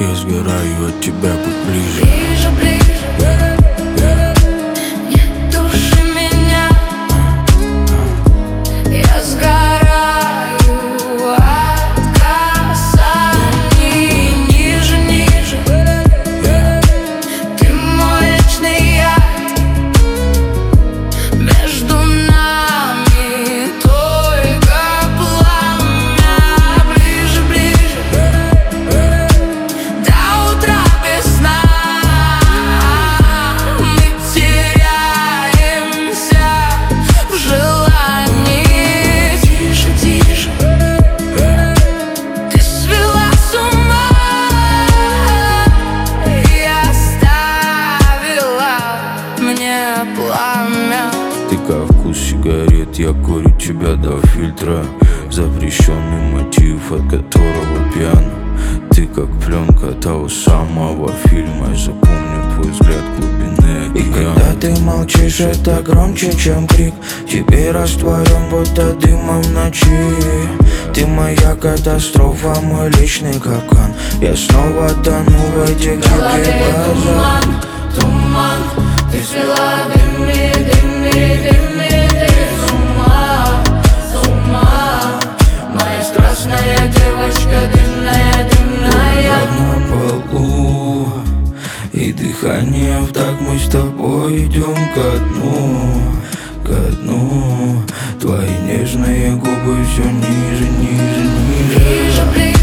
я сгораю от тебя, будь ближе. Ближе, ближе. Не души меня. Я сгораю от касаний. Ниже, ниже. Ты мой вечный яд. Между нами только пламя. Ближе, ближе. До утра без сна мы теряемся в желании. Тише, тише. Ты свела с ума и оставила мне пламя. Ты как вкус сигарет, я курю тебя до фильтра. Запрещенный мотив, от которого пьян. Ты как пленка того самого фильма. Я запомню твой взгляд глубины И океана. когда ты молчишь, это громче, чем крик. Теперь растворен, будто дымом в ночи. Ты моя катастрофа, мой личный капкан. Я снова тону в этих В голове диких глазах. туман, туман. Ты свела дыми, дыми, дыми. Ты с ума, с ума. Моя страстная девочка, дымная, дымная. На полу и дыхание в так, мы с тобой идем ко дну, ко дну. Твои нежные губы все ниже, ниже, ниже. Ближе, ближе.